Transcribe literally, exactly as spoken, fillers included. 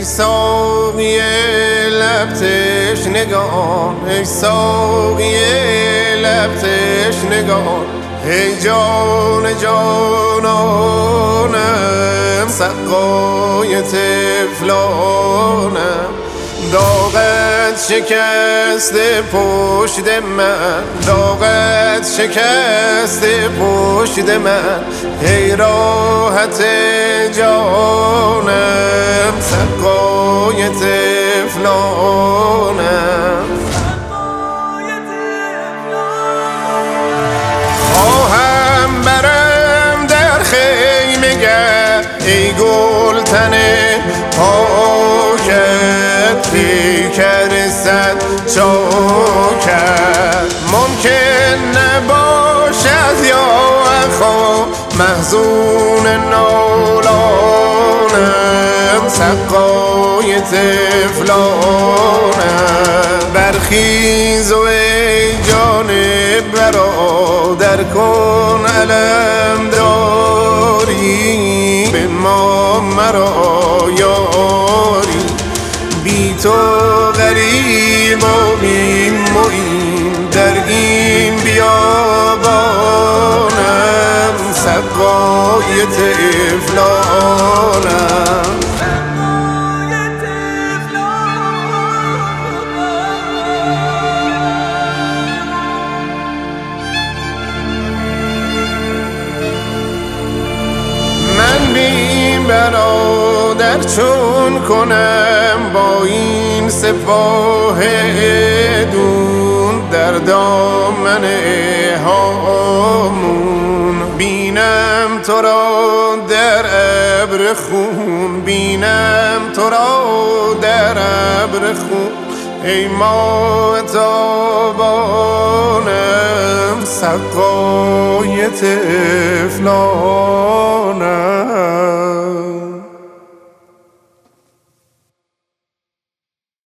ای ساقی لب تشنگان، ای ساقی لب تشنگان، ای جان جانانم سقای طفلانم. داغت شکسته پشت من، داغت شکسته پشت من، ای راحت جانم سقای طفلانم. خواهم برم در خیمه گر ای گلتن پاکت، پیکر صد چاکت ممکن نباشد یا اخا، محزون نالانم سقای طفلانم. برخیز و ای جان برادر کن علم داری، به ما مرا یاری، بی تو غریب و بی معین در این بیابانم سقای طفلانم. بین برادر چون کنم با این سپاه دون در دامن هامون، بینم تو را در ابر خون، بینم تو را در ابر خون، ای ماه تابانم سقای طفلانم.